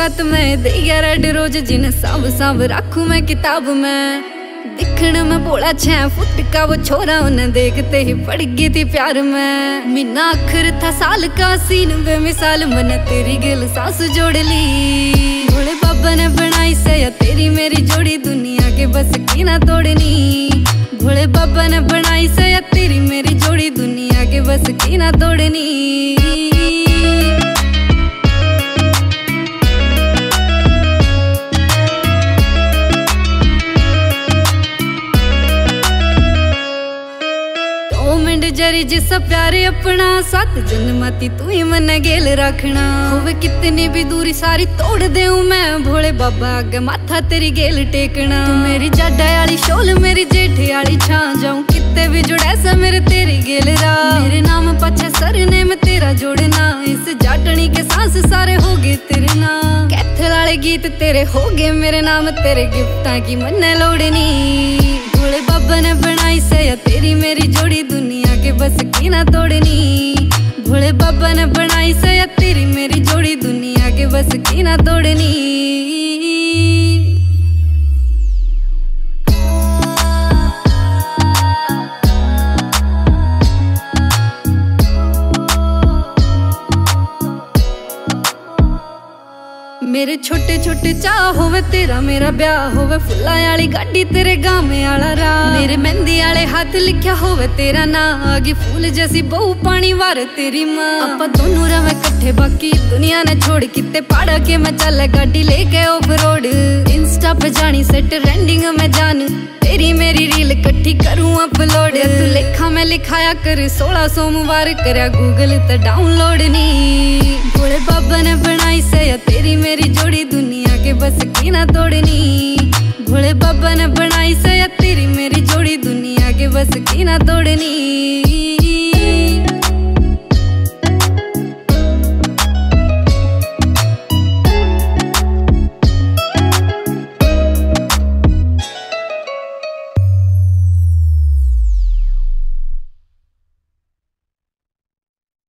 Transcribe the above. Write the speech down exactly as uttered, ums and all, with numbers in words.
रात में दिया रेड रोज जिन सांभ सांभ रखू मैं किताब में। दिखण में बोला छह फुट का वो छोरा उन्हें देखते ही पड़ गई थी प्यार में। मीना आखिर था साल का सीन बेमिसाल मैंने तेरी गिल सांस जोड़ ली। भोले बाबा ने बनाई से या तेरी मेरी जोड़ी दुनिया के बस की ना तोड़नी। भोले बाबा ने बनाई से या तेरी मेरी जोड़ी दुनिया के बस की ना तोड़नी। जरी जिसा प्यारे अपना सात जन्माती तू ही मन गेल रखना। होवे कितनी भी दूरी सारी तोड़ देऊं मैं भोले बाबा आगे माथा तेरी गेल टेकना। तू मेरी जाडा आली शोल मेरी जेठी आली छां जाऊं कितने भी जुड़े सा मेरे तेरी गेल रा। मेरे नाम पछे सरने में तेरा जोड़ना इस जाटनी के सांस सारे हो गए तेरे नाम। कैथल वाले गीत तेरे हो गए मेरे नाम तेरे गिफ्टा की मन्ने लोड़नी। भोले बाबा ने बनाई से या तेरी मेरी जोड़ी दुनिया के बस की ना तोड़नी। भोले बाबा ने बनाई से या तेरी मेरी जोड़ी दुनिया के बस की ना तोड़नी। मेरे छोटे छोटे चाह होवे तेरा मेरा ब्याह होवे फुल्ला आली गाड़ी तेरे गामे आला राह। मेरे मेहंदी आले हाथ लिखा होवे तेरा ना आगे फूल जैसी बहू पानी वार तेरी माँ। आपा दोनों रवे कट्ठे बाकी दुनिया ने छोड़ किते पहाड़ा के मैं चल गाड़ी लेके ऑफ रोड। इंस्टा पे जानी सेट ट्रेंडिंग में जान तेरी मेरी रील इकट्ठी करूँ अपलोड। तू लिखा मैं लिखाया कर सोलह सोमवार करया गूगल ते डाउनलोड नी। भोले बाबा ने बनाई से या तेरी मेरी जोड़ी दुनिया के बस की ना तोड़नी। भोले बाबा ने बनाई से या तेरी मेरी जोड़ी दुनिया के बस की ना तोड़नी।